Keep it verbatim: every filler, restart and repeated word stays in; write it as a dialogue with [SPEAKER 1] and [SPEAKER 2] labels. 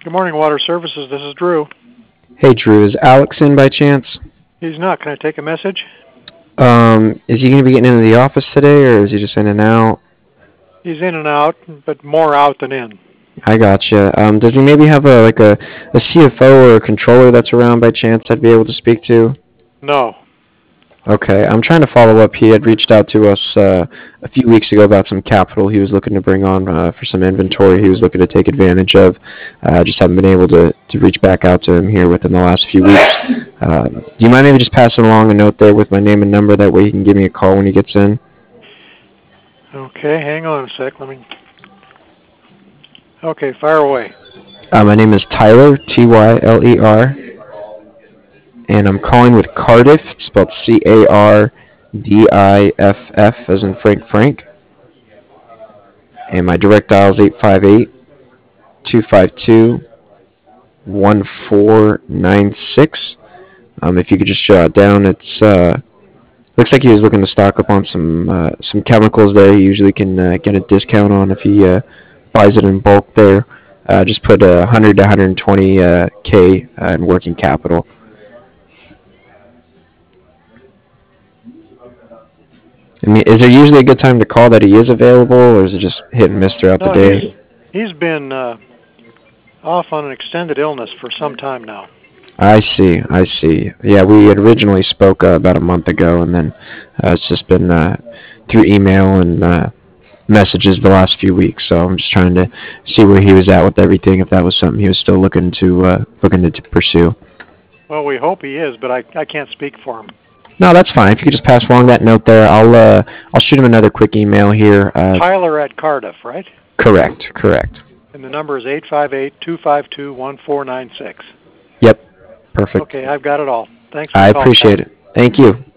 [SPEAKER 1] Good morning, Water Services. This is Drew.
[SPEAKER 2] Hey, Drew, is Alex in by chance?
[SPEAKER 1] He's not. Can I take a message?
[SPEAKER 2] Um, is he going to be getting into the office today, or is he just in and out?
[SPEAKER 1] He's in and out, but more out than in.
[SPEAKER 2] I gotcha. Um, does he maybe have a like a, a C F O or a controller that's around by chance I'd be able to speak to?
[SPEAKER 1] No.
[SPEAKER 2] Okay, I'm trying to follow up. He had reached out to us uh, a few weeks ago about some capital he was looking to bring on uh, for some inventory he was looking to take advantage of. Uh, just haven't been able to, to reach back out to him here within the last few weeks. Uh, do you mind maybe just passing along a note there with my name and number? That way he can give me a call when he gets in.
[SPEAKER 1] Okay, hang on a sec. Let me. Okay, fire away.
[SPEAKER 2] Uh, my name is Tyler, T Y L E R, and I'm calling with Cardiff. It's spelled C A R D I F F, as in Frank Frank. And my direct dial is eight five eight, two five two, one four nine six. Um, if you could just jot it down, it's uh, looks like he was looking to stock up on some uh, some chemicals there. He usually can uh, get a discount on if he uh, buys it in bulk there. Uh, just put uh, one hundred to one hundred twenty uh, K uh, in working capital. I mean, is there usually a good time to call that he is available, or is it just hit and miss throughout
[SPEAKER 1] No,
[SPEAKER 2] the day?
[SPEAKER 1] he's, he's been uh, off on an extended illness for some time now.
[SPEAKER 2] I see, I see. Yeah, we had originally spoke uh, about a month ago, and then uh, it's just been uh, through email and uh, messages the last few weeks. So I'm just trying to see where he was at with everything, if that was something he was still looking to uh, looking to, to pursue.
[SPEAKER 1] Well, we hope he is, but I, I can't speak for him.
[SPEAKER 2] No, that's fine. If you could just pass along that note there, I'll uh, I'll shoot him another quick email here. Uh,
[SPEAKER 1] Tyler at Cardiff, right?
[SPEAKER 2] correct, correct.
[SPEAKER 1] And the number is eight five eight, two five two, one four nine six.
[SPEAKER 2] Yep, perfect.
[SPEAKER 1] Okay, I've got it all. Thanks for
[SPEAKER 2] I
[SPEAKER 1] the call,
[SPEAKER 2] appreciate
[SPEAKER 1] Pat.
[SPEAKER 2] it. Thank you.